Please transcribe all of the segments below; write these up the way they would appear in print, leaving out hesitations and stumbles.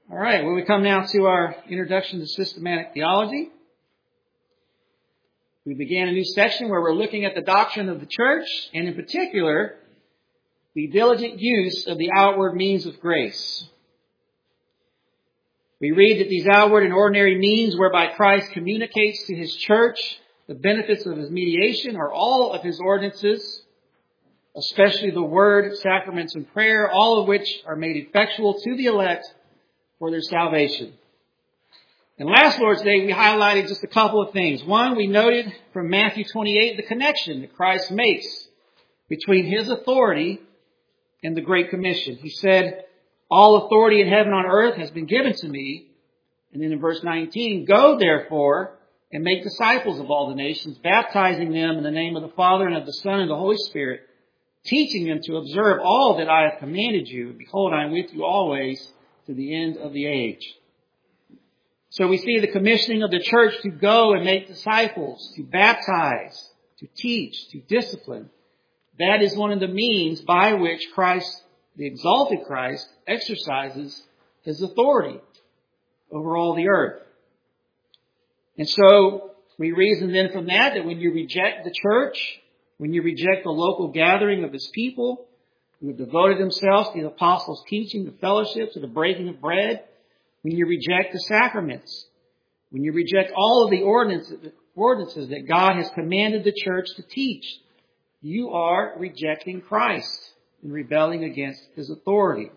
All right, well, we come now to our introduction to systematic theology. We began a new section where we're looking at the doctrine of the church, and in particular, the diligent use of the outward means of grace. We read that these outward and ordinary means whereby Christ communicates to his church the benefits of his mediation are all of his ordinances, especially the word, sacraments, and prayer, all of which are made effectual to the elect for their salvation. And last Lord's Day, we highlighted just a couple of things. One, we noted from Matthew 28 the connection that Christ makes between his authority and the Great Commission. He said, all authority in heaven and on earth has been given to me. And then in verse 19, go therefore and make disciples of all the nations, baptizing them in the name of the Father and of the Son and the Holy Spirit, teaching them to observe all that I have commanded you. Behold, I am with you always to the end of the age. So we see the commissioning of the church to go and make disciples, to baptize, to teach, to discipline. That is one of the means by which Christ, the exalted Christ, exercises his authority over all the earth. And so we reason then from that when you reject the church, when you reject the local gathering of his people who have devoted themselves to the apostles' teaching, the fellowship, to the breaking of bread, when you reject the sacraments, when you reject all of the ordinances that God has commanded the church to teach, you are rejecting Christ and rebelling against his authority.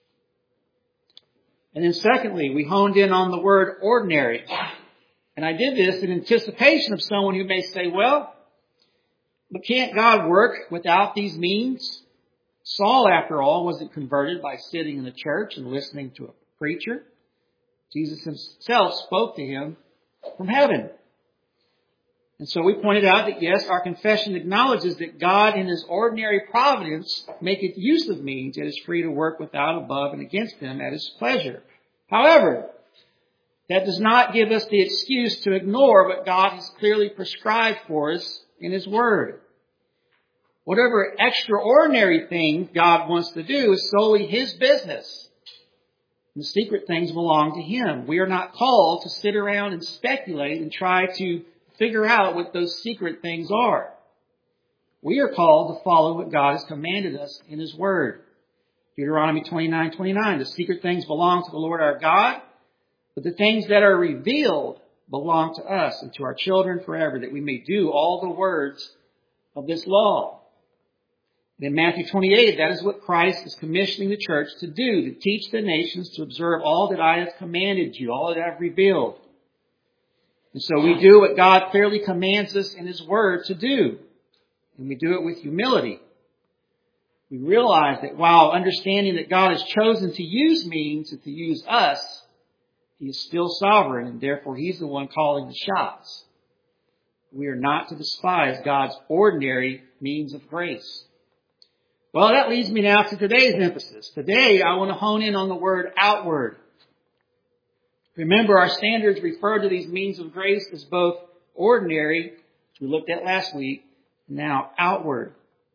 And then secondly, we honed in on the word ordinary. And I did this in anticipation of someone who may say, well, but can't God work without these means? Saul, after all, wasn't converted by sitting in the church and listening to a preacher. Jesus himself spoke to him from heaven. And so we pointed out that, yes, our confession acknowledges that God in his ordinary providence maketh use of means and is free to work without, above, and against them at his pleasure. However, that does not give us the excuse to ignore what God has clearly prescribed for us in his word. Whatever extraordinary thing God wants to do is solely his business. The secret things belong to him. We are not called to sit around and speculate and try to figure out what those secret things are. We are called to follow what God has commanded us in his word. Deuteronomy 29:29, the secret things belong to the Lord our God, but the things that are revealed belong to us and to our children forever, that we may do all the words of this law. In Matthew 28, that is what Christ is commissioning the church to do, to teach the nations to observe all that I have commanded you, all that I have revealed. And so we do what God clearly commands us in his word to do. And we do it with humility. We realize that while understanding that God has chosen to use means and to use us, he is still sovereign, and therefore he's the one calling the shots. We are not to despise God's ordinary means of grace. Well, that leads me now to today's emphasis. Today, I want to hone in on the word outward. Remember, our standards refer to these means of grace as both ordinary, which we looked at last week, and now outward.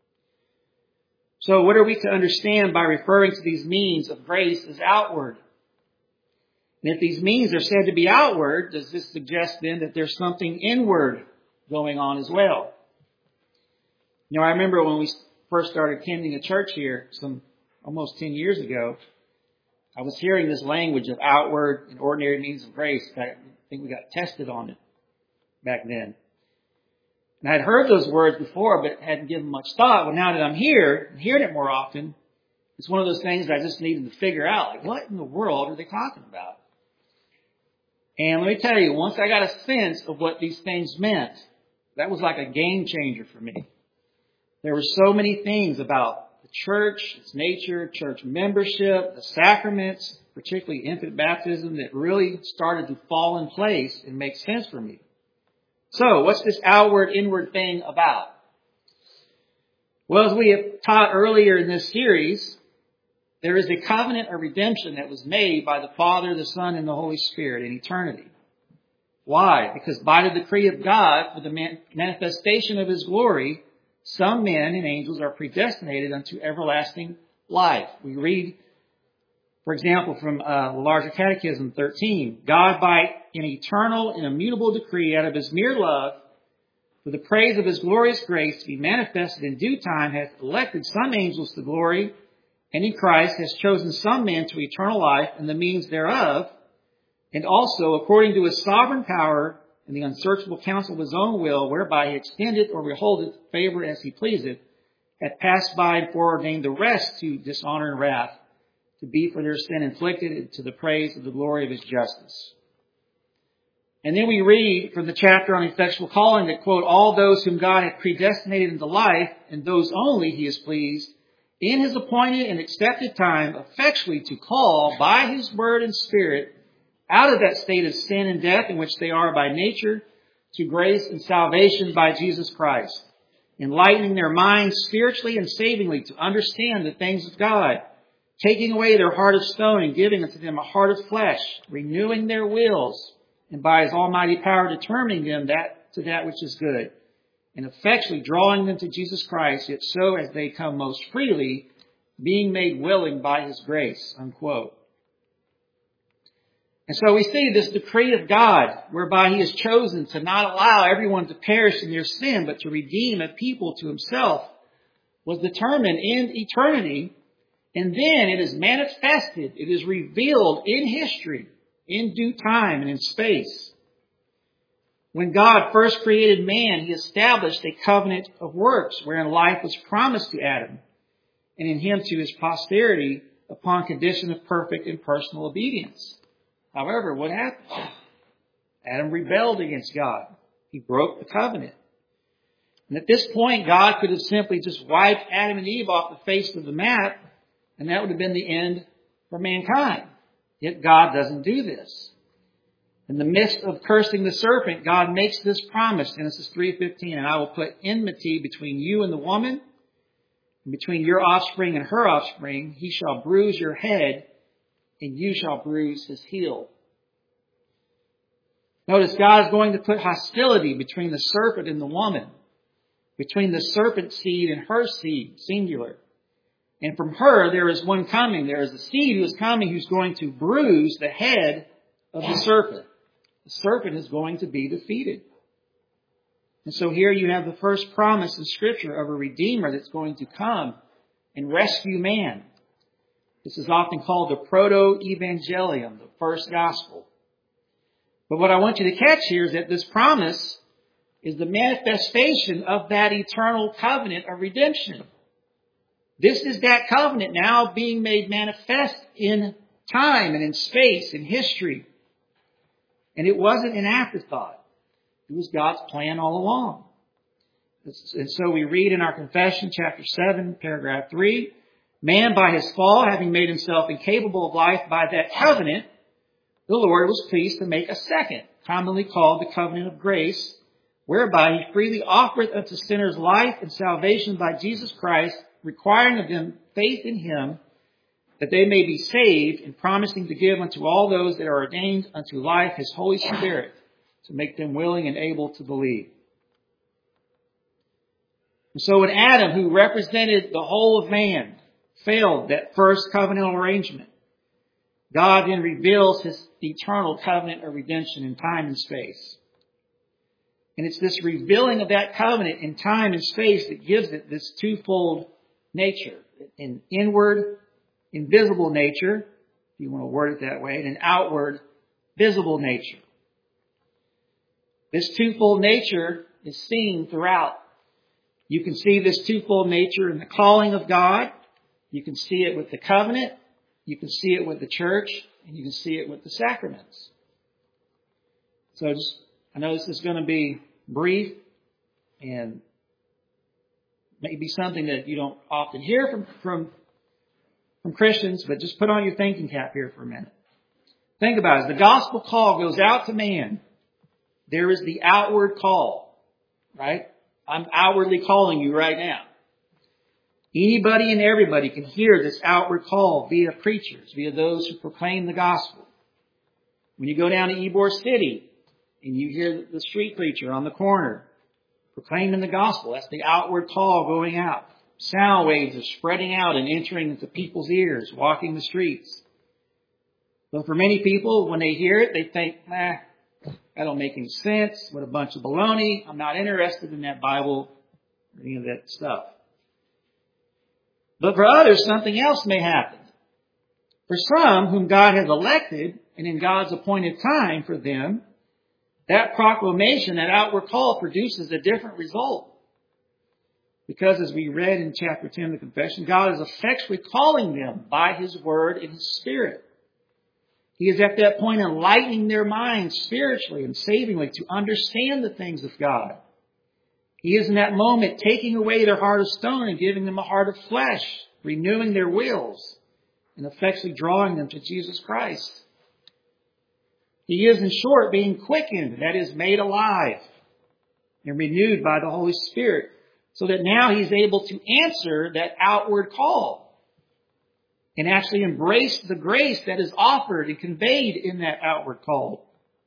So what are we to understand by referring to these means of grace as outward? And if these means are said to be outward, does this suggest then that there's something inward going on as well? You know, I remember when we first started attending a church here almost 10 years ago, I was hearing this language of outward and ordinary means of grace. I think we got tested on it back then. And I'd heard those words before, but hadn't given much thought. Well, now that I'm here and hearing it more often, it's one of those things that I just needed to figure out. Like, what in the world are they talking about? And let me tell you, once I got a sense of what these things meant, that was like a game changer for me. There were so many things about the church, its nature, church membership, the sacraments, particularly infant baptism, that really started to fall in place and make sense for me. So, what's this outward, inward thing about? Well, as we have taught earlier in this series, there is a covenant of redemption that was made by the Father, the Son, and the Holy Spirit in eternity. Why? Because by the decree of God, for the manifestation of his glory, some men and angels are predestinated unto everlasting life. We read For example, from the Larger Catechism 13, God by an eternal and immutable decree out of his mere love, for the praise of his glorious grace to be manifested in due time, hath elected some angels to glory, and in Christ has chosen some men to eternal life and the means thereof, and also, according to his sovereign power and the unsearchable counsel of his own will, whereby he extendeth or withholdeth favor as he pleaseth, hath passed by and foreordained the rest to dishonor and wrath, to be for their sin inflicted, to the praise of the glory of his justice. And then we read from the chapter on effectual calling that, quote, all those whom God hath predestinated into life, and those only he is pleased, in his appointed and accepted time, effectually to call by his word and spirit, out of that state of sin and death in which they are by nature, to grace and salvation by Jesus Christ, enlightening their minds spiritually and savingly to understand the things of God, taking away their heart of stone and giving unto them a heart of flesh, renewing their wills, and by his almighty power determining them to that which is good, and effectually drawing them to Jesus Christ, yet so as they come most freely, being made willing by his grace, unquote. And so we see this decree of God, whereby he has chosen to not allow everyone to perish in their sin, but to redeem a people to himself, was determined in eternity. And then it is manifested, it is revealed in history, in due time and in space. When God first created man, he established a covenant of works wherein life was promised to Adam and in him to his posterity upon condition of perfect and personal obedience. However, what happened? Adam rebelled against God. He broke the covenant. And at this point, God could have simply just wiped Adam and Eve off the face of the map, and that would have been the end for mankind. Yet God doesn't do this. In the midst of cursing the serpent, God makes this promise, Genesis 3:15, and I will put enmity between you and the woman, and between your offspring and her offspring. He shall bruise your head, and you shall bruise his heel. Notice God is going to put hostility between the serpent and the woman, between the serpent's seed and her seed, singular. And from her there is one coming. There is a seed who is coming who's going to bruise the head of the serpent. The serpent is going to be defeated. And so here you have the first promise in Scripture of a Redeemer that's going to come and rescue man. This is often called the proto-evangelium, the first gospel. But what I want you to catch here is that this promise is the manifestation of that eternal covenant of redemption. This is that covenant now being made manifest in time and in space, in history. And it wasn't an afterthought. It was God's plan all along. And so we read in our confession, chapter 7, paragraph 3, man by his fall, having made himself incapable of life by that covenant, the Lord was pleased to make a second, commonly called the covenant of grace, whereby he freely offereth unto sinners life and salvation by Jesus Christ, requiring of them faith in him, that they may be saved, and promising to give unto all those that are ordained unto life his Holy Spirit, to make them willing and able to believe. And so when Adam, who represented the whole of man, failed that first covenantal arrangement, God then reveals his eternal covenant of redemption in time and space. And it's this revealing of that covenant in time and space that gives it this twofold nature. An inward, invisible nature, if you want to word it that way, and an outward, visible nature. This twofold nature is seen throughout. You can see this twofold nature in the calling of God. You can see it with the covenant. You can see it with the church. And you can see it with the sacraments. So I know this is going to be brief and maybe something that you don't often hear from Christians, but just put on your thinking cap here for a minute. Think about it. As the gospel call goes out to man, there is the outward call, right? I'm outwardly calling you right now. Anybody and everybody can hear this outward call via preachers, via those who proclaim the gospel. When you go down to Ybor City and you hear the street preacher on the corner proclaiming the gospel, that's the outward call going out. Sound waves are spreading out and entering into people's ears, walking the streets. But for many people, when they hear it, they think, that don't make any sense. What a bunch of baloney. I'm not interested in that Bible or any of that stuff. But for others, something else may happen. For some whom God has elected, and in God's appointed time for them, that proclamation, that outward call produces a different result. Because as we read in chapter 10 of the confession, God is effectually calling them by His word and His Spirit. He is at that point enlightening their minds spiritually and savingly to understand the things of God. He is in that moment taking away their heart of stone and giving them a heart of flesh, renewing their wills and effectually drawing them to Jesus Christ. He is, in short, being quickened, that is, made alive and renewed by the Holy Spirit, so that now He's able to answer that outward call and actually embrace the grace that is offered and conveyed in that outward call.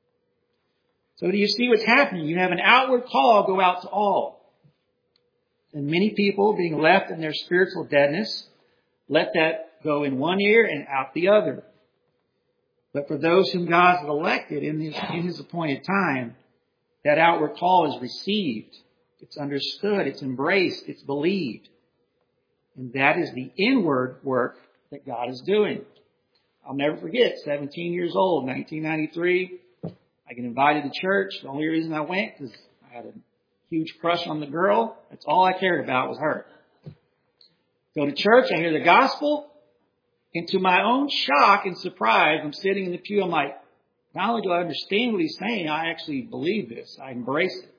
So do you see what's happening? You have an outward call go out to all. And many people, being left in their spiritual deadness, let that go in one ear and out the other. But for those whom God has elected in His appointed time, that outward call is received. It's understood. It's embraced. It's believed. And that is the inward work that God is doing. I'll never forget, 17 years old, 1993. I get invited to church. The only reason I went because I had a huge crush on the girl. That's all I cared about was her. Go to church. I hear the gospel. And to my own shock and surprise, I'm sitting in the pew. I'm like, not only do I understand what he's saying, I actually believe this. I embrace it.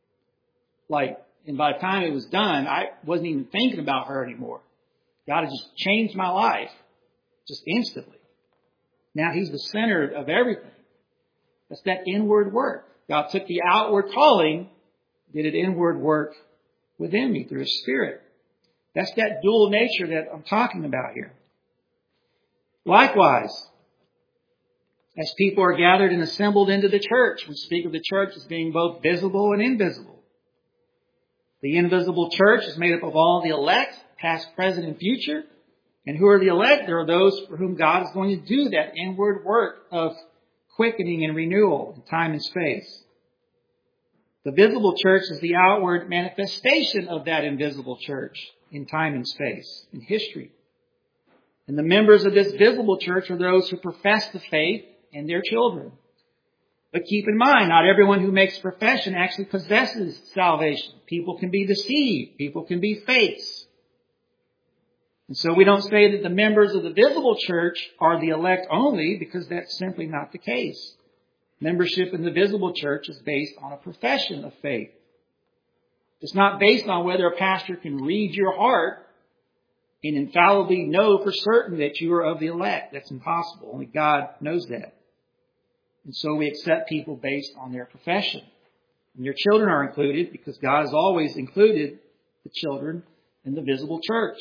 And by the time it was done, I wasn't even thinking about her anymore. God has just changed my life just instantly. Now He's the center of everything. That's that inward work. God took the outward calling, did an inward work within me through His Spirit. That's that dual nature that I'm talking about here. Likewise, as people are gathered and assembled into the church, we speak of the church as being both visible and invisible. The invisible church is made up of all the elect, past, present, and future. And who are the elect? There are those for whom God is going to do that inward work of quickening and renewal in time and space. The visible church is the outward manifestation of that invisible church in time and space, in history. And the members of this visible church are those who profess the faith and their children. But keep in mind, not everyone who makes profession actually possesses salvation. People can be deceived. People can be fakes. And so we don't say that the members of the visible church are the elect only, because that's simply not the case. Membership in the visible church is based on a profession of faith. It's not based on whether a pastor can read your heart and infallibly know for certain that you are of the elect. That's impossible. Only God knows that. And so we accept people based on their profession. And your children are included because God has always included the children in the visible church.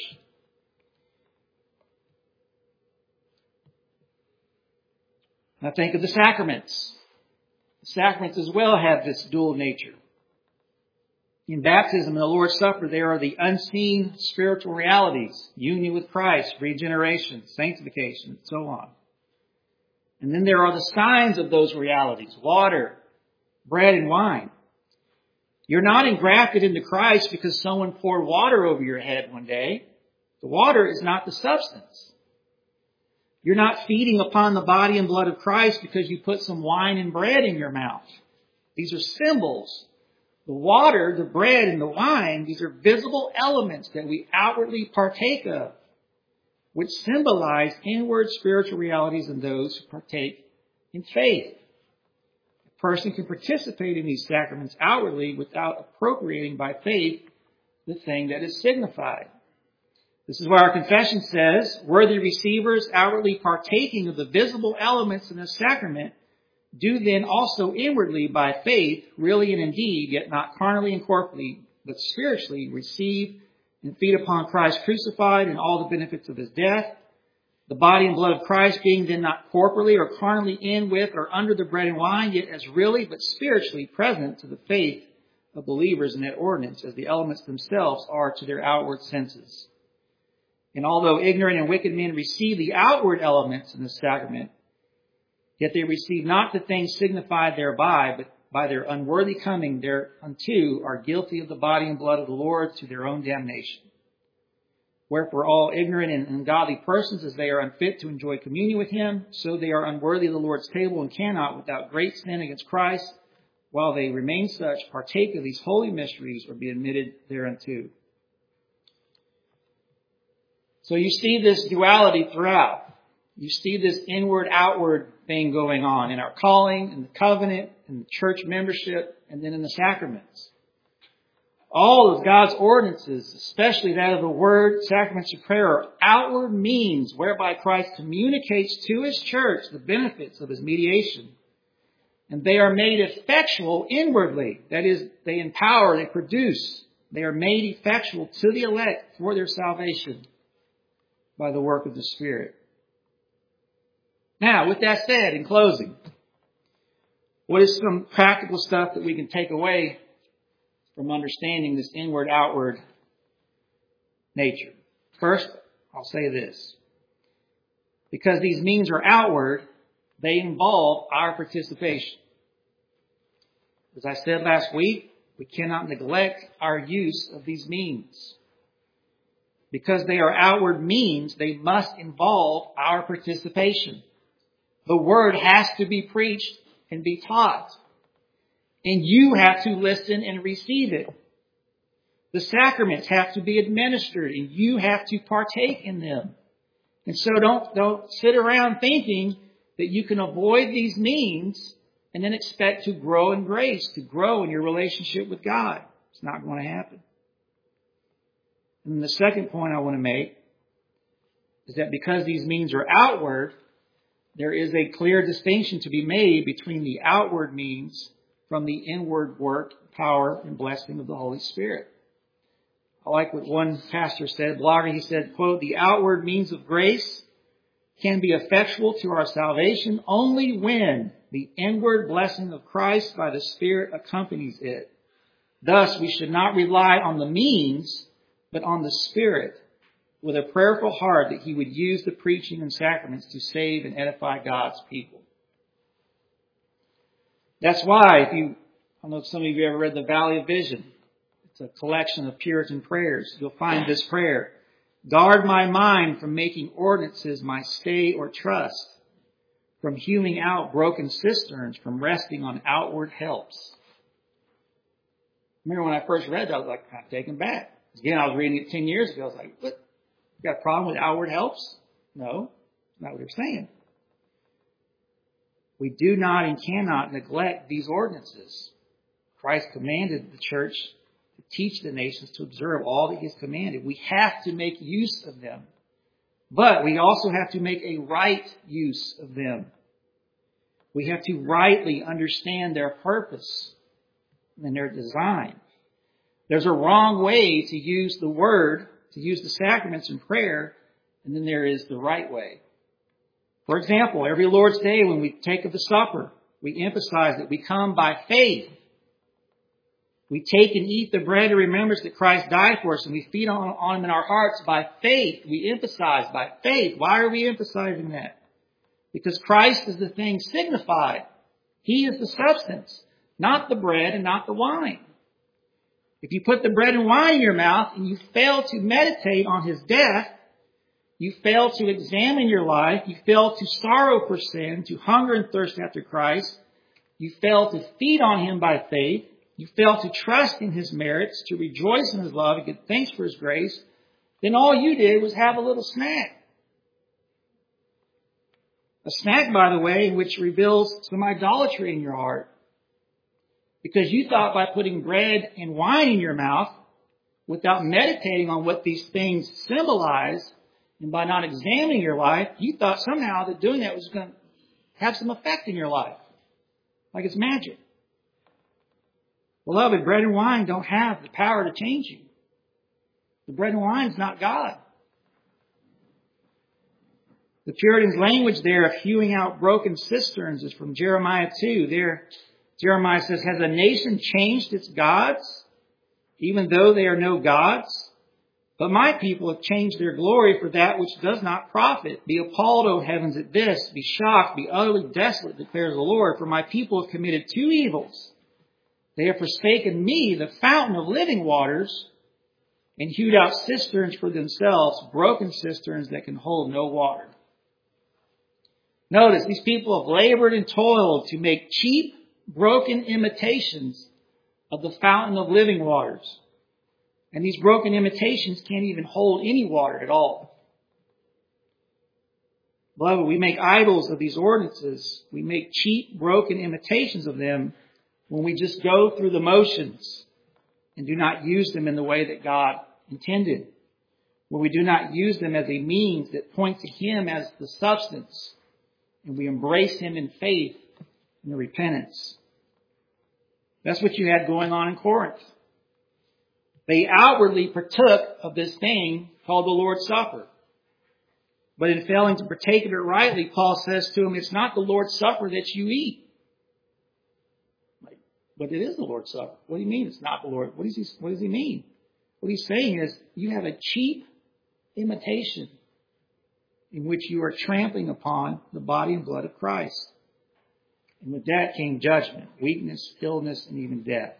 Now think of the sacraments. The sacraments as well have this dual nature. In baptism and the Lord's Supper, there are the unseen spiritual realities: union with Christ, regeneration, sanctification, and so on. And then there are the signs of those realities: water, bread, and wine. You're not engrafted into Christ because someone poured water over your head one day. The water is not the substance. You're not feeding upon the body and blood of Christ because you put some wine and bread in your mouth. These are symbols. The water, the bread, and the wine, these are visible elements that we outwardly partake of, which symbolize inward spiritual realities in those who partake in faith. A person can participate in these sacraments outwardly without appropriating by faith the thing that is signified. This is why our confession says, worthy receivers outwardly partaking of the visible elements in the sacrament do then also inwardly by faith, really and indeed, yet not carnally and corporally, but spiritually, receive and feed upon Christ crucified and all the benefits of His death, the body and blood of Christ being then not corporally or carnally in with or under the bread and wine, yet as really but spiritually present to the faith of believers in that ordinance, as the elements themselves are to their outward senses. And although ignorant and wicked men receive the outward elements in the sacrament, Yet they receive not the things signified thereby, but by their unworthy coming thereunto are guilty of the body and blood of the Lord to their own damnation. Wherefore all ignorant and ungodly persons, as they are unfit to enjoy communion with him, so they are unworthy of the Lord's table and cannot, without great sin against Christ, while they remain such, partake of these holy mysteries or be admitted thereunto. So you see this duality throughout. You see this inward-outward thing going on in our calling, in the covenant, in the church membership, and then in the sacraments. All of God's ordinances, especially that of the Word, sacraments, and prayer, are outward means whereby Christ communicates to His church the benefits of His mediation. And they are made effectual inwardly. That is, they empower, they produce. They are made effectual to the elect for their salvation by the work of the Spirit. Now, with that said, in closing, what is some practical stuff that we can take away from understanding this inward-outward nature? First, I'll say this. Because these means are outward, they involve our participation. As I said last week, we cannot neglect our use of these means. Because they are outward means, they must involve our participation. The Word has to be preached and be taught. And you have to listen and receive it. The sacraments have to be administered and you have to partake in them. And so don't sit around thinking that you can avoid these means and then expect to grow in grace, to grow in your relationship with God. It's not going to happen. And the second point I want to make is that because these means are outward, there is a clear distinction to be made between the outward means from the inward work, power, and blessing of the Holy Spirit. I like what one pastor said, blogger, he said, quote, "The outward means of grace can be effectual to our salvation only when the inward blessing of Christ by the Spirit accompanies it. Thus, we should not rely on the means, but on the Spirit, with a prayerful heart that He would use the preaching and sacraments to save and edify God's people." That's why, I don't know if some of you ever read The Valley of Vision. It's a collection of Puritan prayers. You'll find this prayer: "Guard my mind from making ordinances my stay or trust, from hewing out broken cisterns, from resting on outward helps." Remember when I first read that, I was like kind of taken back. Again, I was reading it 10 years ago. I was like, what? You got a problem with outward helps? No, that's not what they're saying. We do not and cannot neglect these ordinances. Christ commanded the church to teach the nations to observe all that He has commanded. We have to make use of them. But we also have to make a right use of them. We have to rightly understand their purpose and their design. There's a wrong way to use the Word, to use the sacraments and prayer, and then there is the right way. For example, every Lord's Day when we take of the supper, we emphasize that we come by faith. We take and eat the bread in remembrance that Christ died for us, and we feed on Him in our hearts by faith. We emphasize by faith. Why are we emphasizing that? Because Christ is the thing signified. He is the substance, not the bread and not the wine. If you put the bread and wine in your mouth and you fail to meditate on His death, you fail to examine your life, you fail to sorrow for sin, to hunger and thirst after Christ, you fail to feed on Him by faith, you fail to trust in His merits, to rejoice in His love and give thanks for His grace, then all you did was have a little snack. A snack, by the way, which reveals some idolatry in your heart. Because you thought by putting bread and wine in your mouth, without meditating on what these things symbolize, and by not examining your life, you thought somehow that doing that was going to have some effect in your life. Like it's magic. Beloved, bread and wine don't have the power to change you. The bread and wine is not God. The Puritans' language there of hewing out broken cisterns is from Jeremiah 2. There, Jeremiah says, "Has a nation changed its gods, even though they are no gods? But my people have changed their glory for that which does not profit. Be appalled, O heavens, at this. Be shocked, be utterly desolate, declares the Lord. For my people have committed two evils. They have forsaken me, the fountain of living waters, and hewed out cisterns for themselves, broken cisterns that can hold no water. Notice, these people have labored and toiled to make cheap, broken imitations of the fountain of living waters. And these broken imitations can't even hold any water at all. Beloved, we make idols of these ordinances. We make cheap, broken imitations of them when we just go through the motions and do not use them in the way that God intended. When we do not use them as a means that point to Him as the substance, and we embrace Him in faith and repentance. That's what you had going on in Corinth. They outwardly partook of this thing called the Lord's Supper. But in failing to partake of it rightly, Paul says to them, it's not the Lord's Supper that you eat. But it is the Lord's Supper. What do you mean it's not the Lord? What does he mean? What he's saying is you have a cheap imitation in which you are trampling upon the body and blood of Christ. And with that came judgment, weakness, illness, and even death.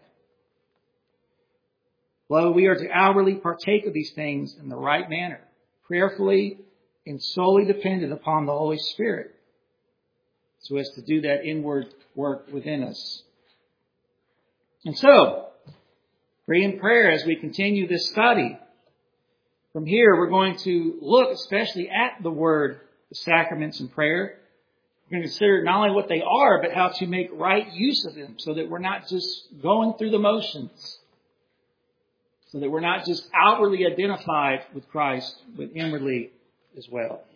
Beloved, we are to outwardly partake of these things in the right manner, prayerfully and solely dependent upon the Holy Spirit, so as to do that inward work within us. And so, pray in prayer as we continue this study. From here, we're going to look especially at the word, the sacraments, and prayer. We're going to consider not only what they are, but how to make right use of them so that we're not just going through the motions. So that we're not just outwardly identified with Christ, but inwardly as well.